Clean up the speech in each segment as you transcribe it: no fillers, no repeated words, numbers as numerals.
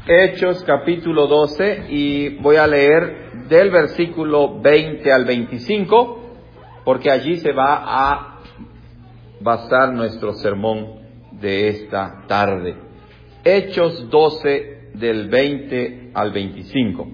Hechos capítulo 12 y voy a leer del versículo 20 al 25 porque allí se va a basar nuestro sermón de esta tarde. Hechos 12 del 20 al 25.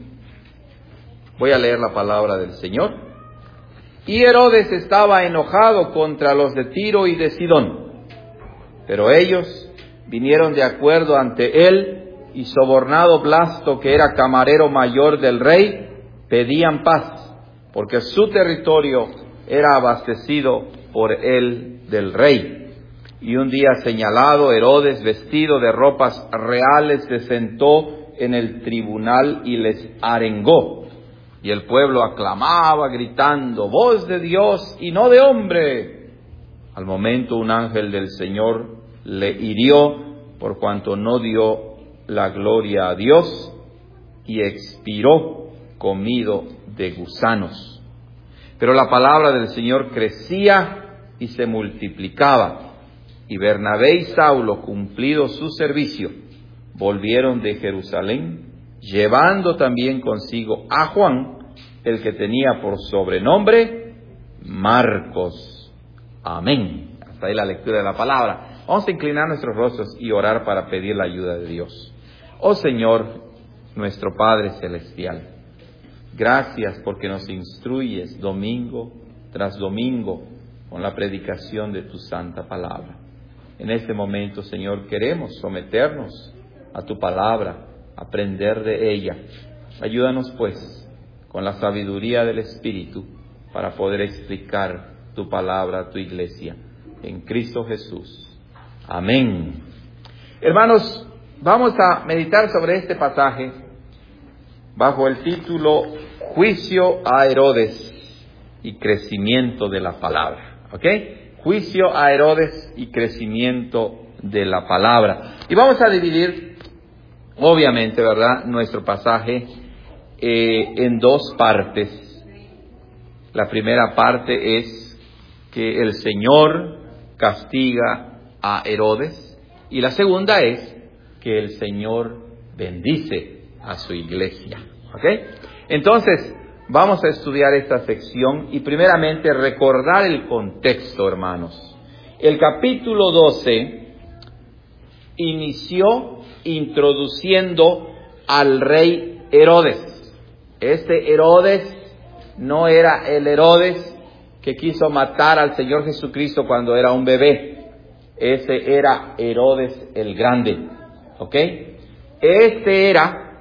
Voy a leer la palabra del Señor. Y Herodes estaba enojado contra los de Tiro y de Sidón, pero ellos vinieron de acuerdo ante él y sobornado Blasto, que era camarero mayor del rey, pedían paz, porque su territorio era abastecido por el del rey. Y un día señalado, Herodes, vestido de ropas reales, se sentó en el tribunal y les arengó. Y el pueblo aclamaba, gritando: voz de Dios y no de hombre. Al momento un ángel del Señor le hirió, por cuanto no dio la gloria a Dios, y expiró comido de gusanos. Pero la palabra del Señor crecía y se multiplicaba, y Bernabé y Saulo, cumplido su servicio, volvieron de Jerusalén, llevando también consigo a Juan, el que tenía por sobrenombre Marcos. Amén. Hasta ahí la lectura de la palabra. Vamos a inclinar nuestros rostros y orar para pedir la ayuda de Dios. Oh Señor, nuestro Padre Celestial, gracias porque nos instruyes domingo tras domingo con la predicación de tu santa palabra. En este momento, Señor, queremos someternos a tu palabra, aprender de ella. Ayúdanos, pues, con la sabiduría del Espíritu para poder explicar tu palabra a tu iglesia. En Cristo Jesús. Amén. Hermanos, vamos a meditar sobre este pasaje bajo el título Juicio a Herodes y crecimiento de la palabra. ¿Ok? Juicio a Herodes y crecimiento de la palabra. Y vamos a dividir, obviamente, ¿verdad?, nuestro pasaje en dos partes. La primera parte es que el Señor castiga a Herodes, y la segunda es que el Señor bendice a su iglesia. ¿Ok? Entonces, vamos a estudiar esta sección y primeramente recordar el contexto, hermanos. El capítulo 12 inició introduciendo al rey Herodes. Este Herodes no era el Herodes que quiso matar al Señor Jesucristo cuando era un bebé. Ese era Herodes el Grande. ¿Ok? Este era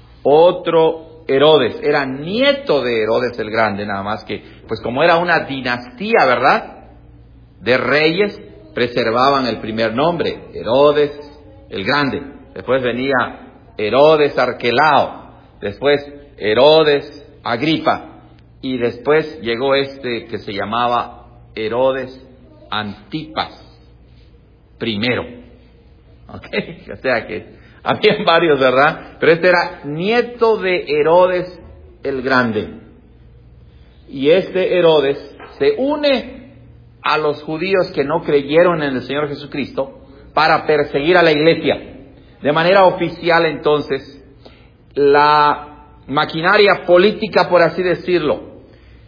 otro Herodes. Era nieto de Herodes el Grande, nada más que, pues como era una dinastía, ¿verdad?, de reyes, preservaban el primer nombre, Herodes el Grande. Después venía Herodes Arquelao. Después Herodes Agripa. Y después llegó este que se llamaba Herodes Antipas primero. ¿Ok? O sea que habían varios, ¿verdad? Pero este era nieto de Herodes el Grande. Y este Herodes se une a los judíos que no creyeron en el Señor Jesucristo para perseguir a la iglesia. De manera oficial, entonces, la maquinaria política, por así decirlo,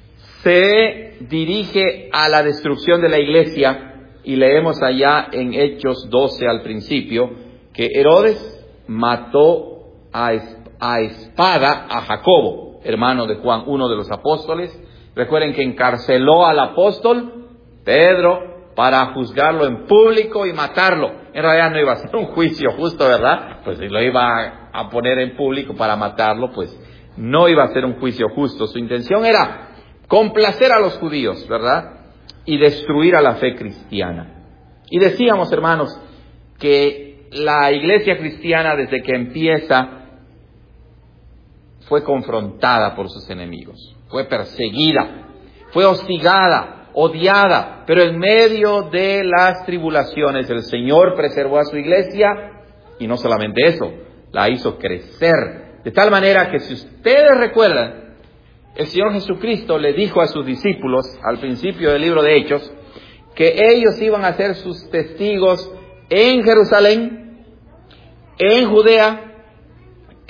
se dirige a la destrucción de la iglesia. Y leemos allá en Hechos 12 al principio que Herodes mató a espada a Jacobo, hermano de Juan, uno de los apóstoles. Recuerden que encarceló al apóstol Pedro para juzgarlo en público y matarlo. En realidad no iba a ser un juicio justo, ¿verdad? Pues si lo iba a poner en público para matarlo, pues no iba a ser un juicio justo. Su intención era complacer a los judíos, ¿verdad?, y destruir a la fe cristiana. Y decíamos, hermanos, que la iglesia cristiana, desde que empieza, fue confrontada por sus enemigos, fue perseguida, fue hostigada, odiada, pero en medio de las tribulaciones el Señor preservó a su iglesia, y no solamente eso, la hizo crecer, de tal manera que, si ustedes recuerdan, el Señor Jesucristo le dijo a sus discípulos al principio del libro de Hechos que ellos iban a ser sus testigos en Jerusalén, en Judea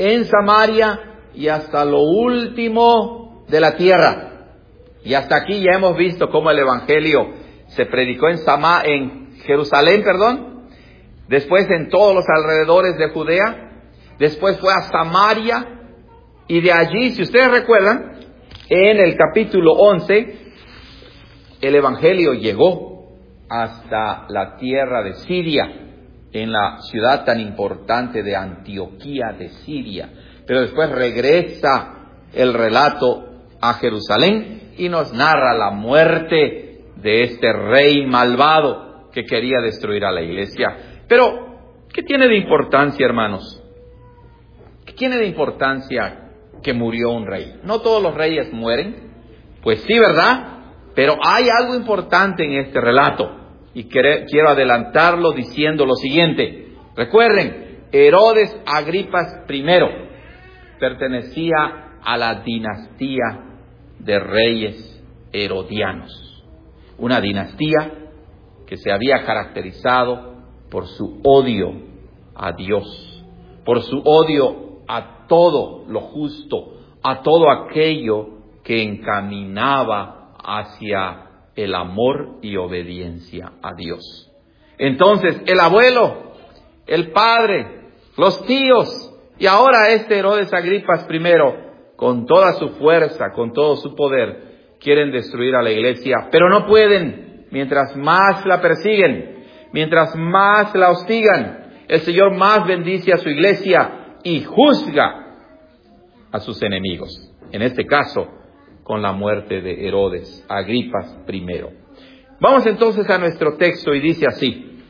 en Samaria y hasta lo último de la tierra. Y hasta aquí ya hemos visto cómo el evangelio se predicó en Jerusalén, después en todos los alrededores de Judea, después fue a Samaria, y de allí, si ustedes recuerdan, en el capítulo 11, el evangelio llegó hasta la tierra de Siria, en la ciudad tan importante de Antioquía de Siria. Pero después regresa el relato a Jerusalén y nos narra la muerte de este rey malvado que quería destruir a la iglesia. Pero, ¿qué tiene de importancia, hermanos? ¿Qué tiene de importancia que murió un rey? No todos los reyes mueren. Pues sí, ¿verdad? Pero hay algo importante en este relato. Y quiero adelantarlo diciendo lo siguiente. Recuerden, Herodes Agripas I pertenecía a la dinastía de reyes herodianos. Una dinastía que se había caracterizado por su odio a Dios, por su odio a todo lo justo, a todo aquello que encaminaba hacia el amor y obediencia a Dios. Entonces, el abuelo, el padre, los tíos, y ahora este Herodes Agripas I, con toda su fuerza, con todo su poder, quieren destruir a la iglesia, pero no pueden. Mientras más la persiguen, mientras más la hostigan, el Señor más bendice a su iglesia y juzga a sus enemigos. En este caso, con la muerte de Herodes Agripas I. Vamos entonces a nuestro texto y dice así: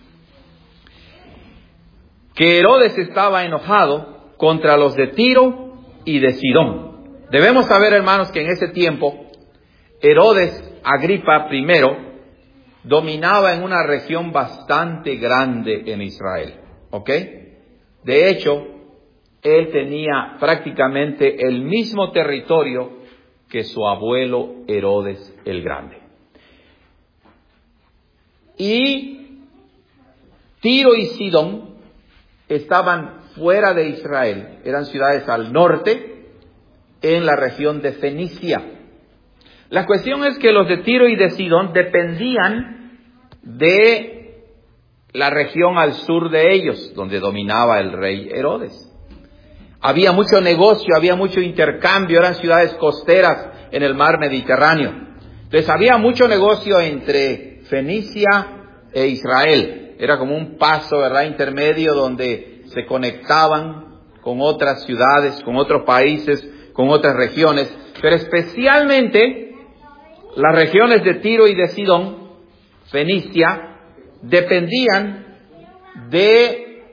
que Herodes estaba enojado contra los de Tiro y de Sidón. Debemos saber, hermanos, que en ese tiempo Herodes Agripa I dominaba en una región bastante grande en Israel, ¿ok? De hecho, él tenía prácticamente el mismo territorio que su abuelo Herodes el Grande. Y Tiro y Sidón estaban fuera de Israel, eran ciudades al norte, en la región de Fenicia. La cuestión es que los de Tiro y de Sidón dependían de la región al sur de ellos, donde dominaba el rey Herodes. Había mucho negocio, había mucho intercambio, eran ciudades costeras en el mar Mediterráneo. Entonces había mucho negocio entre Fenicia e Israel. Era como un paso, ¿verdad?, intermedio donde se conectaban con otras ciudades, con otros países, con otras regiones, pero especialmente las regiones de Tiro y de Sidón, Fenicia, dependían de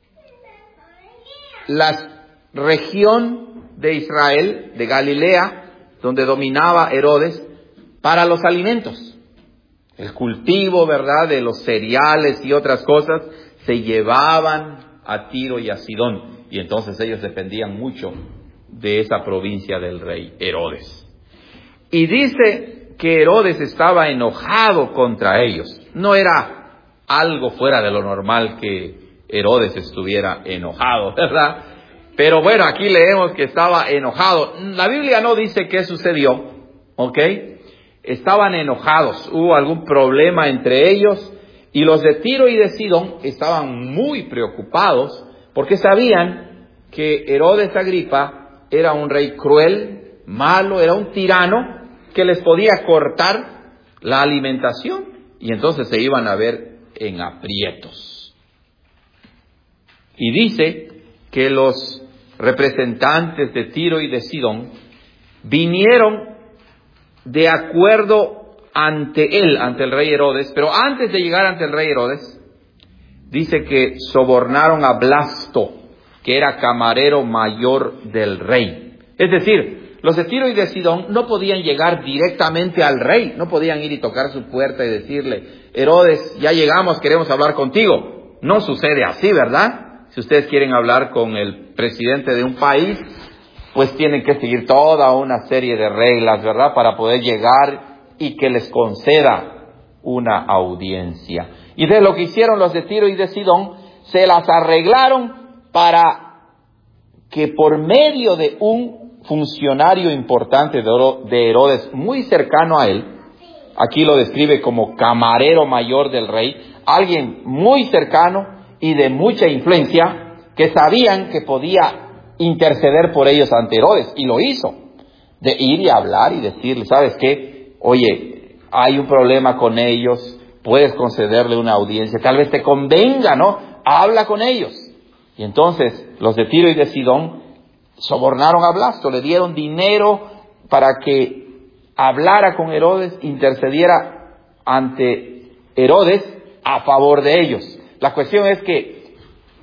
la región de Israel, de Galilea, donde dominaba Herodes, para los alimentos. El cultivo, ¿verdad?, de los cereales y otras cosas se llevaban a Tiro y a Sidón, y entonces ellos dependían mucho de esa provincia del rey Herodes. Y dice que Herodes estaba enojado contra ellos. No era algo fuera de lo normal que Herodes estuviera enojado, ¿verdad? Pero bueno, aquí leemos que estaba enojado. La Biblia no dice qué sucedió, ¿ok? Estaban enojados, hubo algún problema entre ellos, y los de Tiro y de Sidón estaban muy preocupados porque sabían que Herodes Agripa era un rey cruel, malo, era un tirano que les podía cortar la alimentación, y entonces se iban a ver en aprietos. Y dice que los representantes de Tiro y de Sidón vinieron de acuerdo ante él, ante el rey Herodes, pero antes de llegar ante el rey Herodes, dice que sobornaron a Blasto, que era camarero mayor del rey. Es decir, los de Tiro y de Sidón no podían llegar directamente al rey, no podían ir y tocar su puerta y decirle: Herodes, ya llegamos, queremos hablar contigo. No sucede así, ¿verdad? Si ustedes quieren hablar con el presidente de un país, pues tienen que seguir toda una serie de reglas, ¿verdad?, para poder llegar y que les conceda una audiencia. Y de lo que hicieron los de Tiro y de Sidón, se las arreglaron para que por medio de un funcionario importante de Herodes, muy cercano a él, aquí lo describe como camarero mayor del rey, alguien muy cercano y de mucha influencia, que sabían que podía interceder por ellos ante Herodes, y lo hizo, de ir y hablar y decirle, ¿sabes qué? Oye, hay un problema con ellos, puedes concederle una audiencia, tal vez te convenga, ¿no? Habla con ellos. Y entonces los de Tiro y de Sidón sobornaron a Blasto, le dieron dinero para que hablara con Herodes, intercediera ante Herodes a favor de ellos. La cuestión es que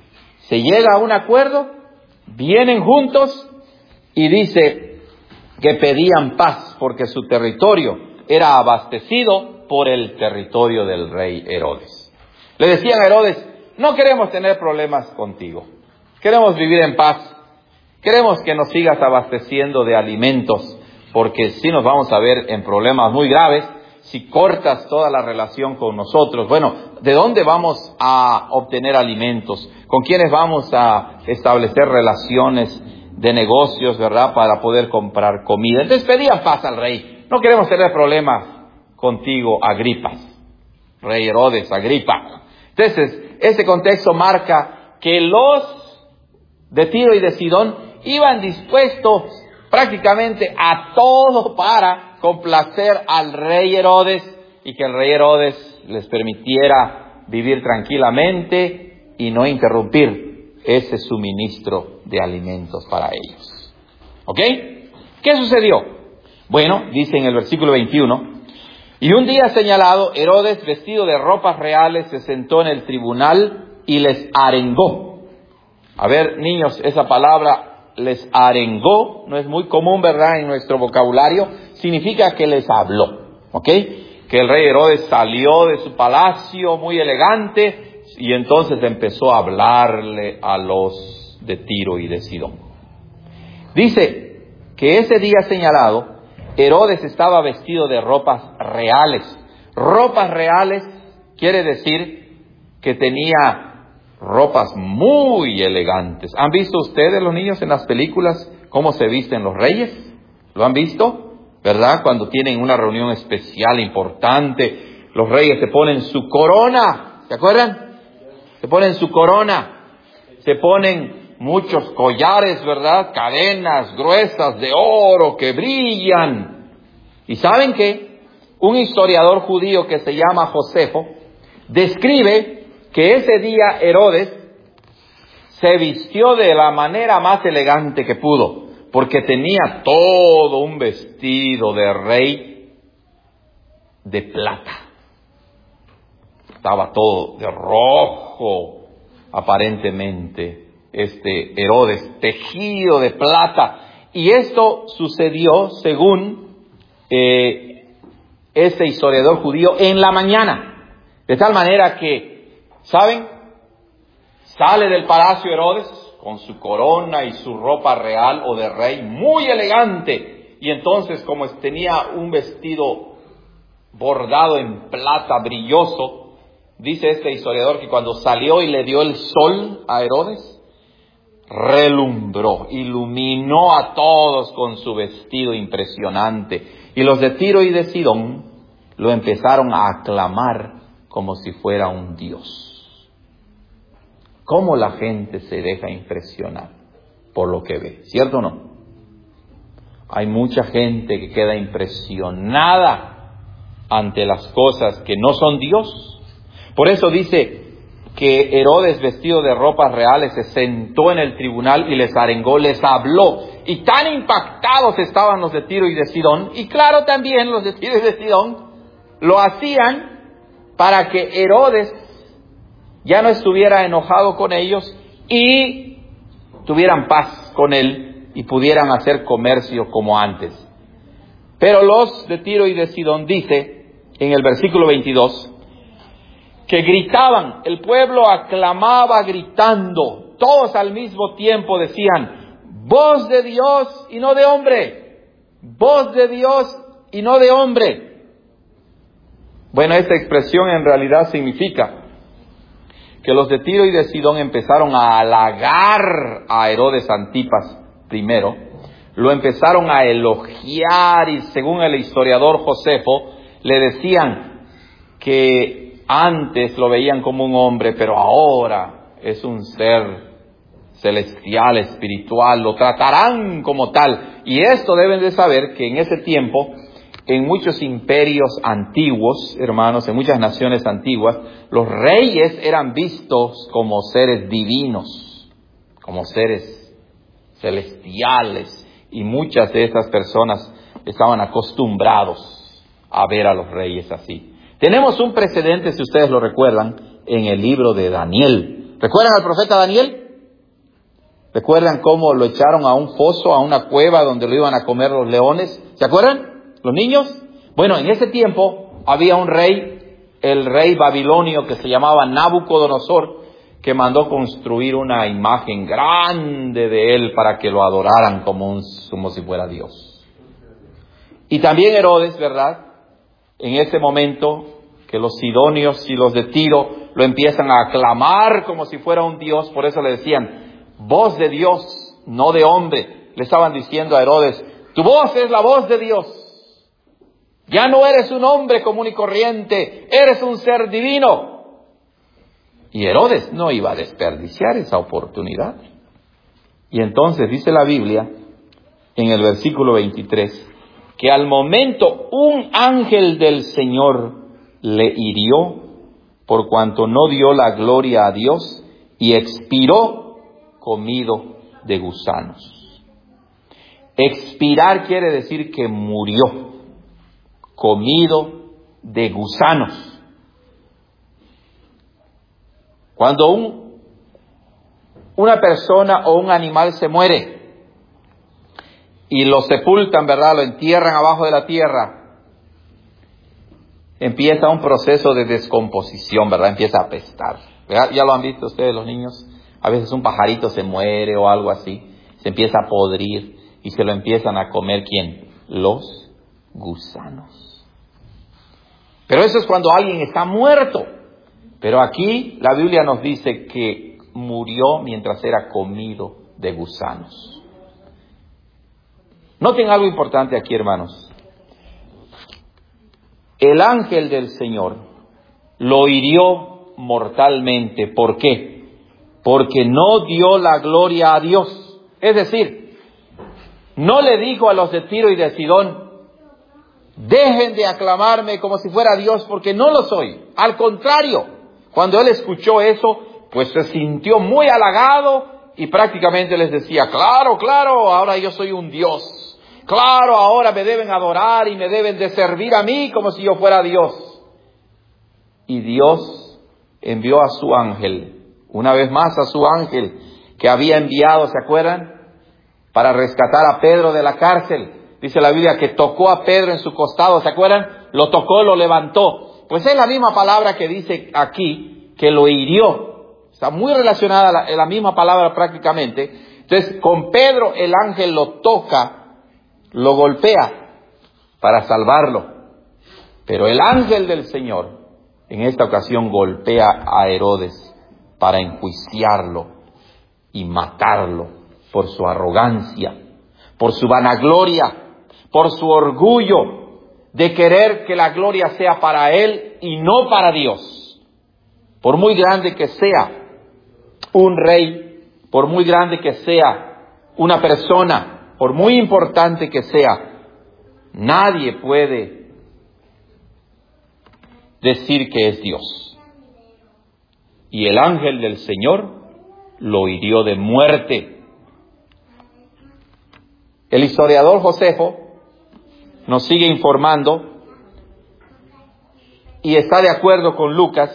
se llega a un acuerdo, vienen juntos y dice que pedían paz porque su territorio era abastecido por el territorio del rey Herodes. Le decían a Herodes, no queremos tener problemas contigo, queremos vivir en paz, queremos que nos sigas abasteciendo de alimentos, porque si nos vamos a ver en problemas muy graves si cortas toda la relación con nosotros. Bueno, ¿de dónde vamos a obtener alimentos? ¿Con quiénes vamos a establecer relaciones de negocios, verdad, para poder comprar comida? Entonces pedían paz al rey. No queremos tener problemas contigo, Agripa, rey Herodes, Agripa. Entonces, ese contexto marca que los de Tiro y de Sidón iban dispuestos prácticamente a todo para complacer al rey Herodes y que el rey Herodes les permitiera vivir tranquilamente y no interrumpir ese suministro de alimentos para ellos. ¿Ok? ¿Qué sucedió? Bueno, dice en el versículo 21, y un día señalado, Herodes, vestido de ropas reales, se sentó en el tribunal y les arengó. A ver, niños, esa palabra les arengó no es muy común, ¿verdad?, en nuestro vocabulario. Significa que les habló, ¿ok? Que el rey Herodes salió de su palacio muy elegante y entonces empezó a hablarle a los de Tiro y de Sidón. Dice que ese día señalado, Herodes estaba vestido de ropas reales. Ropas reales quiere decir que tenía ropas muy elegantes. ¿Han visto ustedes, los niños, en las películas cómo se visten los reyes? ¿Lo han visto? ¿Verdad? Cuando tienen una reunión especial, importante, los reyes se ponen su corona. ¿Se acuerdan? Se ponen su corona. Se ponen muchos collares, ¿verdad? Cadenas gruesas de oro que brillan. ¿Y saben qué? Un historiador judío que se llama Josefo describe que ese día Herodes se vistió de la manera más elegante que pudo, porque tenía todo un vestido de rey de plata. Estaba todo de rojo, aparentemente, Herodes, tejido de plata. Y esto sucedió, según ese historiador judío, en la mañana. De tal manera que, ¿saben? Sale del palacio Herodes con su corona y su ropa real o de rey muy elegante. Y entonces, como tenía un vestido bordado en plata brilloso, dice este historiador que cuando salió y le dio el sol a Herodes, relumbró, iluminó a todos con su vestido impresionante. Y los de Tiro y de Sidón lo empezaron a aclamar como si fuera un dios. ¿Cómo la gente se deja impresionar por lo que ve? ¿Cierto o no? Hay mucha gente que queda impresionada ante las cosas que no son Dios. Por eso dice que Herodes, vestido de ropas reales, se sentó en el tribunal y les arengó, les habló. Y tan impactados estaban los de Tiro y de Sidón, y claro, también los de Tiro y de Sidón lo hacían para que Herodes ya no estuviera enojado con ellos y tuvieran paz con él y pudieran hacer comercio como antes. Pero los de Tiro y de Sidón, dice en el versículo 22, que gritaban, el pueblo aclamaba gritando, todos al mismo tiempo decían, voz de Dios y no de hombre, voz de Dios y no de hombre. Bueno, esta expresión en realidad significa que los de Tiro y de Sidón empezaron a halagar a Herodes Antipas primero, lo empezaron a elogiar y según el historiador Josefo, le decían que antes lo veían como un hombre, pero ahora es un ser celestial, espiritual, lo tratarán como tal. Y esto deben de saber que en ese tiempo, en muchos imperios antiguos, hermanos, en muchas naciones antiguas, los reyes eran vistos como seres divinos, como seres celestiales, y muchas de estas personas estaban acostumbrados a ver a los reyes así. Tenemos un precedente, si ustedes lo recuerdan, en el libro de Daniel. ¿Recuerdan al profeta Daniel? ¿Recuerdan cómo lo echaron a un foso, a una cueva donde lo iban a comer los leones? ¿Se acuerdan? ¿Los niños? Bueno, en ese tiempo había un rey, el rey babilonio que se llamaba Nabucodonosor, que mandó construir una imagen grande de él para que lo adoraran como si fuera Dios. Y también Herodes, ¿verdad? En ese momento que los sidonios y los de Tiro lo empiezan a aclamar como si fuera un Dios, por eso le decían, voz de Dios, no de hombre. Le estaban diciendo a Herodes, tu voz es la voz de Dios. Ya no eres un hombre común y corriente, eres un ser divino. Y Herodes no iba a desperdiciar esa oportunidad. Y entonces dice la Biblia, en el versículo 23, que al momento un ángel del Señor le hirió por cuanto no dio la gloria a Dios y expiró comido de gusanos. Expirar quiere decir que murió, comido de gusanos. Cuando una persona o un animal se muere y lo sepultan, ¿verdad? Lo entierran abajo de la tierra, empieza un proceso de descomposición, ¿verdad? Empieza a apestar. ¿Verdad? ¿Ya lo han visto ustedes los niños? A veces un pajarito se muere o algo así, se empieza a podrir y se lo empiezan a comer, ¿quién? Los gusanos. Pero eso es cuando alguien está muerto. Pero aquí la Biblia nos dice que murió mientras era comido de gusanos. Noten algo importante aquí, hermanos. El ángel del Señor lo hirió mortalmente. ¿Por qué? Porque no dio la gloria a Dios. Es decir, no le dijo a los de Tiro y de Sidón, dejen de aclamarme como si fuera Dios, porque no lo soy. Al contrario, cuando él escuchó eso, pues se sintió muy halagado y prácticamente les decía, claro, ahora yo soy un Dios. Claro, ahora me deben adorar y me deben de servir a mí como si yo fuera Dios. Y Dios envió a su ángel, una vez más a su ángel que había enviado, ¿se acuerdan? Para rescatar a Pedro de la cárcel. Dice la Biblia que tocó a Pedro en su costado, ¿se acuerdan? Lo tocó, lo levantó. Pues es la misma palabra que dice aquí, que lo hirió. Está muy relacionada la misma palabra prácticamente. Entonces, con Pedro el ángel lo toca, lo golpea para salvarlo. Pero el ángel del Señor, en esta ocasión, golpea a Herodes para enjuiciarlo y matarlo por su arrogancia, por su vanagloria, por su orgullo de querer que la gloria sea para él y no para Dios. Por muy grande que sea un rey, por muy grande que sea una persona, por muy importante que sea, nadie puede decir que es Dios. Y el ángel del Señor lo hirió de muerte. El historiador Josefo nos sigue informando y está de acuerdo con Lucas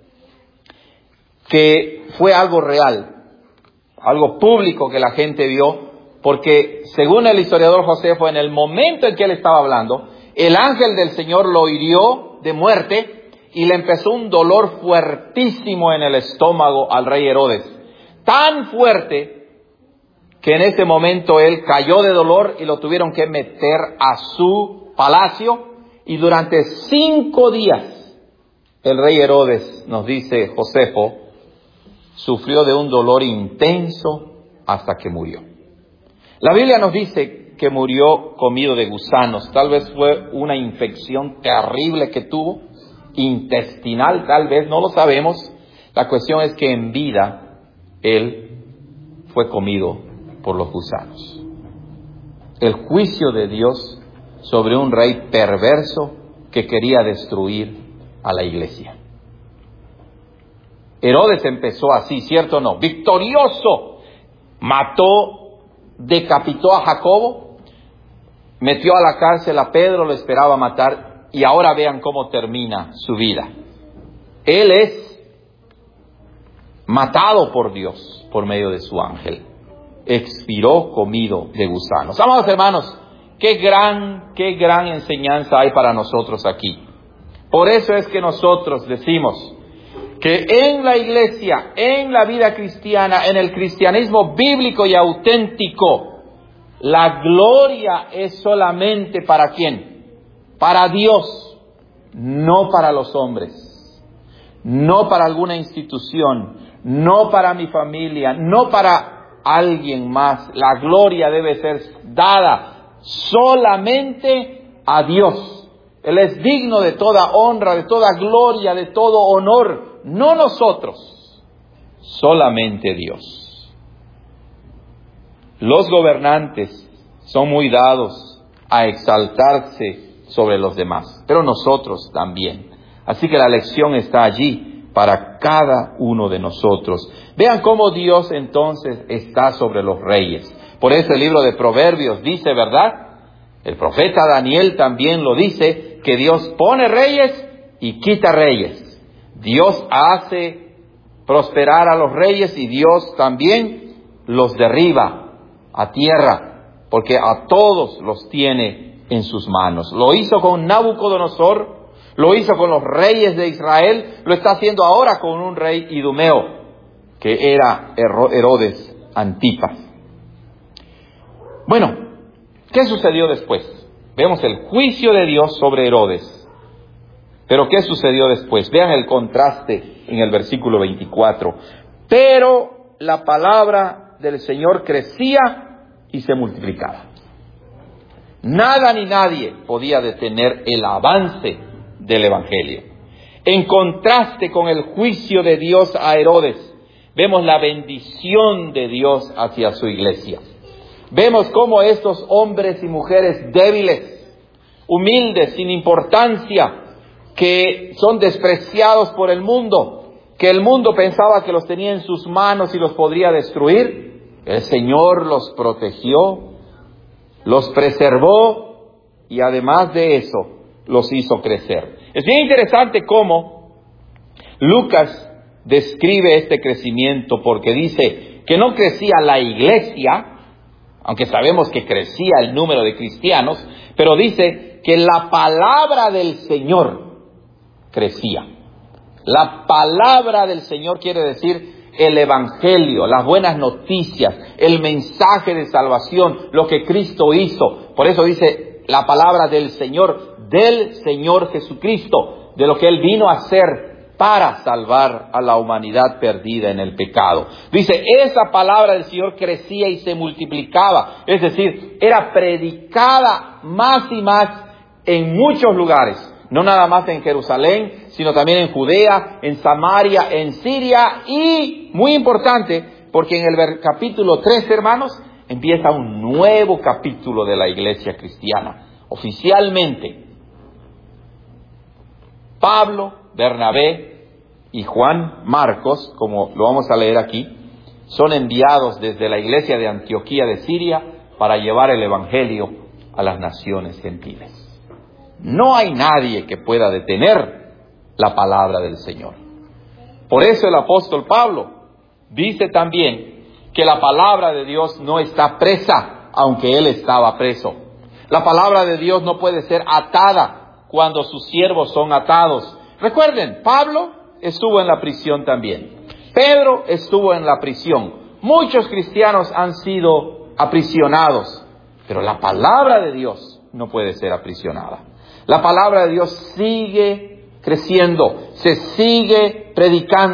que fue algo real, algo público que la gente vio, porque según el historiador Josefo, en el momento en que él estaba hablando, el ángel del Señor lo hirió de muerte y le empezó un dolor fuertísimo en el estómago al rey Herodes, tan fuerte que en ese momento él cayó de dolor y lo tuvieron que meter a su palacio, y durante 5 días el rey Herodes, nos dice Josefo, sufrió de un dolor intenso hasta que murió. La Biblia nos dice que murió comido de gusanos. Tal vez fue una infección terrible que tuvo, intestinal, tal vez, no lo sabemos. La cuestión es que en vida él fue comido por los gusanos. El juicio de Dios sobre un rey perverso que quería destruir a la iglesia. Herodes empezó así, ¿cierto o no? Victorioso. Mató, decapitó a Jacobo, metió a la cárcel a Pedro, lo esperaba matar, y ahora vean cómo termina su vida. Él es matado por Dios por medio de su ángel. Expiró comido de gusanos. Amados hermanos, qué gran enseñanza hay para nosotros aquí. Por eso es que nosotros decimos que en la iglesia, en la vida cristiana, en el cristianismo bíblico y auténtico, la gloria es solamente ¿para quién? Para Dios, no para los hombres, no para alguna institución, no para mi familia, no para alguien más. La gloria debe ser dada solamente a Dios. Él es digno de toda honra, de toda gloria, de todo honor. No nosotros, solamente Dios. Los gobernantes son muy dados a exaltarse sobre los demás, pero nosotros también. Así que la lección está allí para cada uno de nosotros. Vean cómo Dios entonces está sobre los reyes. Por eso el libro de Proverbios dice, ¿verdad? El profeta Daniel también lo dice, que Dios pone reyes y quita reyes. Dios hace prosperar a los reyes y Dios también los derriba a tierra, porque a todos los tiene en sus manos. Lo hizo con Nabucodonosor, lo hizo con los reyes de Israel, lo está haciendo ahora con un rey idumeo, que era Herodes Antipas. Bueno, ¿qué sucedió después? Vemos el juicio de Dios sobre Herodes. Pero ¿qué sucedió después? Vean el contraste en el versículo 24. Pero la palabra del Señor crecía y se multiplicaba. Nada ni nadie podía detener el avance del Evangelio. En contraste con el juicio de Dios a Herodes, vemos la bendición de Dios hacia su iglesia. Vemos cómo estos hombres y mujeres débiles, humildes, sin importancia, que son despreciados por el mundo, que el mundo pensaba que los tenía en sus manos y los podría destruir, el Señor los protegió, los preservó y además de eso los hizo crecer. Es bien interesante cómo Lucas describe este crecimiento, porque dice que no crecía la iglesia, aunque sabemos que crecía el número de cristianos, pero dice que la palabra del Señor crecía. La palabra del Señor quiere decir el Evangelio, las buenas noticias, el mensaje de salvación, lo que Cristo hizo. Por eso dice la palabra del Señor Jesucristo, de lo que Él vino a hacer para salvar a la humanidad perdida en el pecado. Dice, esa palabra del Señor crecía y se multiplicaba. Es decir, era predicada más y más en muchos lugares. No nada más en Jerusalén, sino también en Judea, en Samaria, en Siria. Y, muy importante, porque en el capítulo 3, hermanos, empieza un nuevo capítulo de la iglesia cristiana. Oficialmente, Pablo, Bernabé y Juan Marcos, como lo vamos a leer aquí, son enviados desde la iglesia de Antioquía de Siria para llevar el evangelio a las naciones gentiles. No hay nadie que pueda detener la palabra del Señor. Por eso el apóstol Pablo dice también que la palabra de Dios no está presa, aunque él estaba preso. La palabra de Dios no puede ser atada cuando sus siervos son atados. Recuerden, Pablo estuvo en la prisión también. Pedro estuvo en la prisión. Muchos cristianos han sido aprisionados, pero la palabra de Dios no puede ser aprisionada. La palabra de Dios sigue creciendo, se sigue predicando.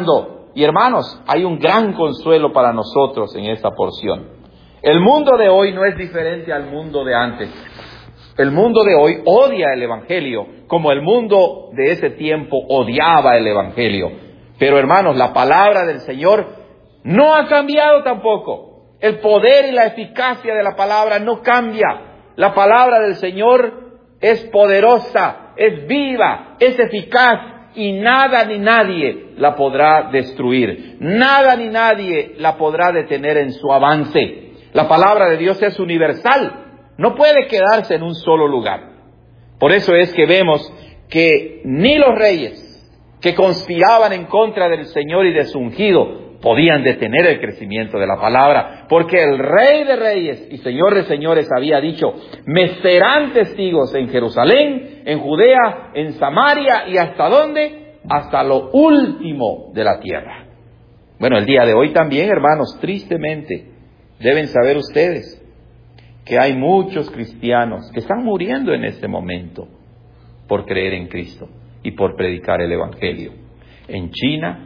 y hermanos, hay un gran consuelo para nosotros en esta porción. El mundo de hoy no es diferente al mundo de antes. El mundo de hoy odia el Evangelio, como el mundo de ese tiempo odiaba el Evangelio. Pero hermanos, la palabra del Señor no ha cambiado tampoco. El poder y la eficacia de la palabra no cambia. La palabra del Señor es poderosa, es viva, es eficaz. Y nada ni nadie la podrá destruir. Nada ni nadie la podrá detener en su avance. La palabra de Dios es universal. No puede quedarse en un solo lugar. Por eso es que vemos que ni los reyes que conspiraban en contra del Señor y de su ungido podían detener el crecimiento de la palabra. Porque el Rey de Reyes y Señor de Señores había dicho: me serán testigos en Jerusalén, en Judea, en Samaria y ¿hasta dónde? Hasta lo último de la tierra. Bueno, el día de hoy también, hermanos, tristemente, deben saber ustedes que hay muchos cristianos que están muriendo en este momento por creer en Cristo y por predicar el Evangelio. En China,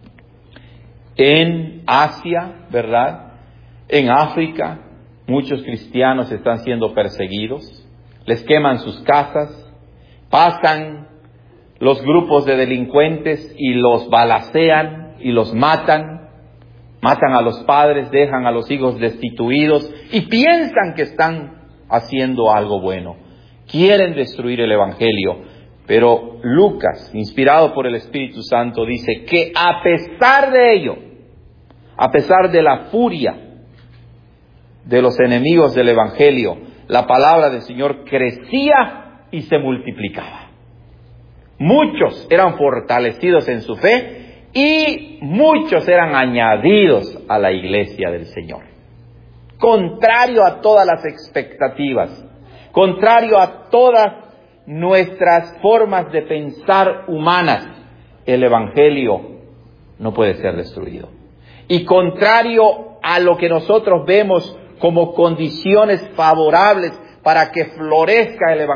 en Asia, ¿verdad? En África, muchos cristianos están siendo perseguidos, les queman sus casas, pasan los grupos de delincuentes y los balacean y los matan a los padres, dejan a los hijos destituidos y piensan que están haciendo algo bueno. Quieren destruir el Evangelio. Pero Lucas, inspirado por el Espíritu Santo, dice que a pesar de ello, a pesar de la furia de los enemigos del Evangelio, la palabra del Señor crecía y se multiplicaba. Muchos eran fortalecidos en su fe y muchos eran añadidos a la iglesia del Señor. Contrario a todas las expectativas, contrario a todas nuestras formas de pensar humanas, el Evangelio no puede ser destruido. Y contrario a lo que nosotros vemos como condiciones favorables para que florezca el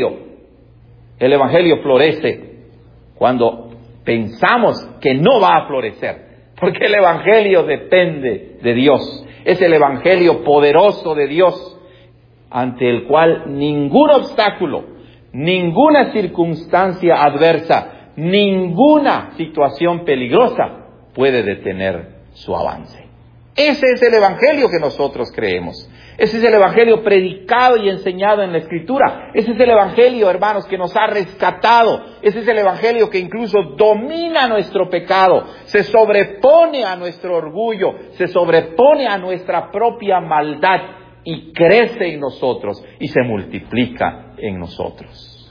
Evangelio florece cuando pensamos que no va a florecer, porque el Evangelio depende de Dios. Es el Evangelio poderoso de Dios, ante el cual ningún obstáculo, ninguna circunstancia adversa, ninguna situación peligrosa puede detener su avance. Ese es el Evangelio que nosotros creemos. Ese es el Evangelio predicado y enseñado en la Escritura. Ese es el Evangelio, hermanos, que nos ha rescatado. Ese es el Evangelio que incluso domina nuestro pecado, se sobrepone a nuestro orgullo, se sobrepone a nuestra propia maldad y crece en nosotros y se multiplica en nosotros.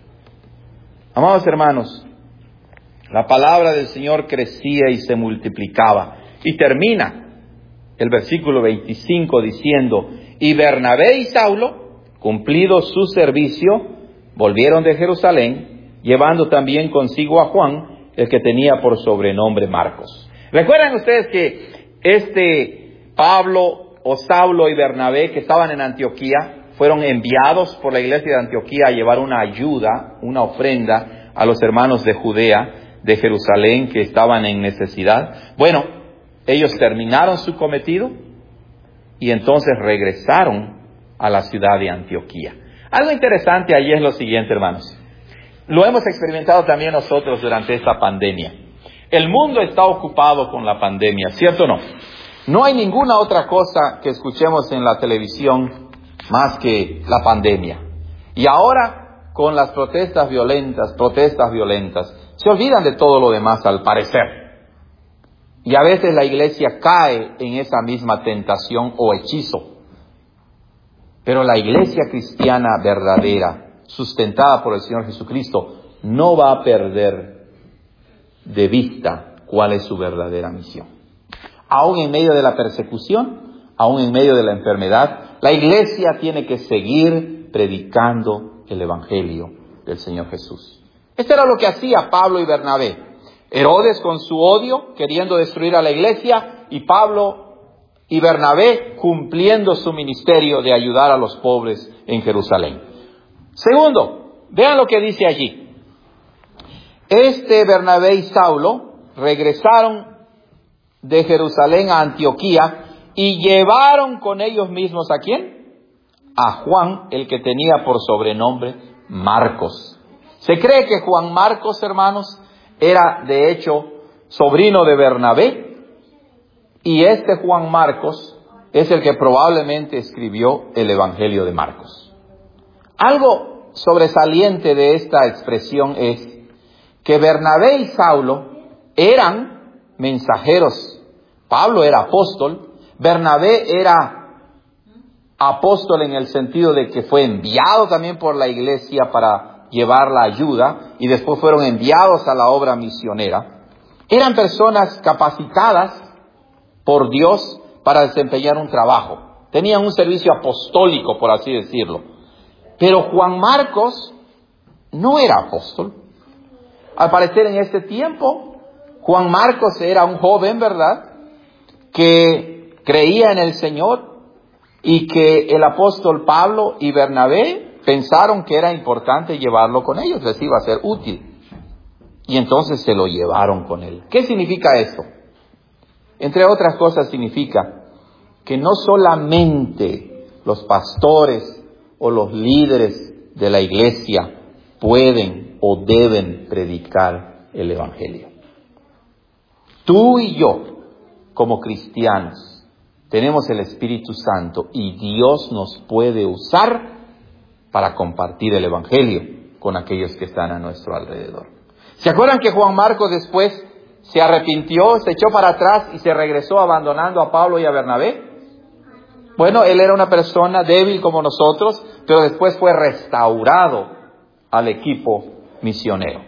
Amados hermanos, la palabra del Señor crecía y se multiplicaba. Y termina el versículo 25 diciendo: y Bernabé y Saulo, cumplido su servicio, volvieron de Jerusalén, llevando también consigo a Juan, el que tenía por sobrenombre Marcos. ¿Recuerdan ustedes que Pablo o Saulo y Bernabé, que estaban en Antioquía, fueron enviados por la iglesia de Antioquía a llevar una ayuda, una ofrenda a los hermanos de Judea, de Jerusalén, que estaban en necesidad? Bueno, ellos terminaron su cometido y entonces regresaron a la ciudad de Antioquía. Algo interesante allí es lo siguiente, hermanos. Lo hemos experimentado también nosotros durante esta pandemia. El mundo está ocupado con la pandemia, ¿cierto o no? No hay ninguna otra cosa que escuchemos en la televisión más que la pandemia. Y ahora, con las protestas violentas, se olvidan de todo lo demás al parecer. Y a veces la iglesia cae en esa misma tentación o hechizo. Pero la iglesia cristiana verdadera, sustentada por el Señor Jesucristo, no va a perder de vista cuál es su verdadera misión. Aún en medio de la persecución, aún en medio de la enfermedad, la iglesia tiene que seguir predicando el Evangelio del Señor Jesús. Esto era lo que hacía Pablo y Bernabé. Herodes con su odio, queriendo destruir a la iglesia, y Pablo y Bernabé cumpliendo su ministerio de ayudar a los pobres en Jerusalén. Segundo, vean lo que dice allí. Bernabé y Saulo regresaron de Jerusalén a Antioquía y llevaron con ellos mismos ¿a quién? A Juan, el que tenía por sobrenombre Marcos. Se cree que Juan Marcos, hermanos, era de hecho sobrino de Bernabé, y este Juan Marcos es el que probablemente escribió el Evangelio de Marcos. Algo sobresaliente de esta expresión es que Bernabé y Saulo eran mensajeros. Pablo era apóstol, Bernabé era apóstol en el sentido de que fue enviado también por la iglesia para llevar la ayuda, y después fueron enviados a la obra misionera. Eran personas capacitadas por Dios para desempeñar un trabajo. Tenían un servicio apostólico, por así decirlo. Pero Juan Marcos no era apóstol. Al parecer en este tiempo, Juan Marcos era un joven, ¿verdad?, que creía en el Señor, y que el apóstol Pablo y Bernabé pensaron que era importante llevarlo con ellos, les iba a ser útil. Y entonces se lo llevaron con él. ¿Qué significa esto? Entre otras cosas significa que no solamente los pastores o los líderes de la iglesia pueden o deben predicar el Evangelio. Tú y yo, como cristianos, tenemos el Espíritu Santo y Dios nos puede usar para compartir el Evangelio con aquellos que están a nuestro alrededor. ¿Se acuerdan que Juan Marcos después se arrepintió, se echó para atrás y se regresó abandonando a Pablo y a Bernabé? Bueno, él era una persona débil como nosotros, pero después fue restaurado al equipo misionero.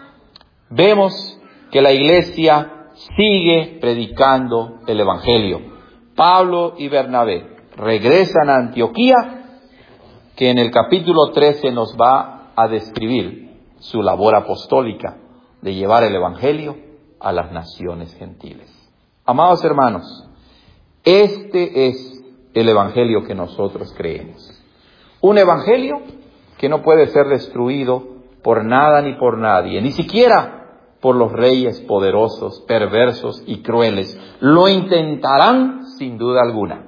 Vemos que la iglesia sigue predicando el Evangelio. Pablo y Bernabé regresan a Antioquía, que en el capítulo 13 nos va a describir su labor apostólica de llevar el Evangelio a las naciones gentiles. Amados hermanos, este es el Evangelio que nosotros creemos. Un Evangelio que no puede ser destruido por nada ni por nadie, ni siquiera por los reyes poderosos, perversos y crueles. Lo intentarán sin duda alguna.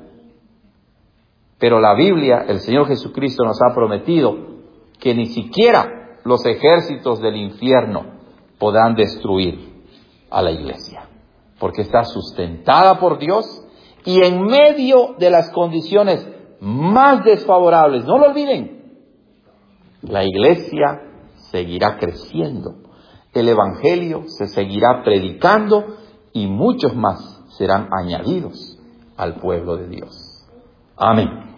Pero la Biblia, el Señor Jesucristo nos ha prometido que ni siquiera los ejércitos del infierno podrán destruir a la iglesia, porque está sustentada por Dios y en medio de las condiciones más desfavorables. No lo olviden, la iglesia seguirá creciendo, el Evangelio se seguirá predicando y muchos más serán añadidos al pueblo de Dios. Amén.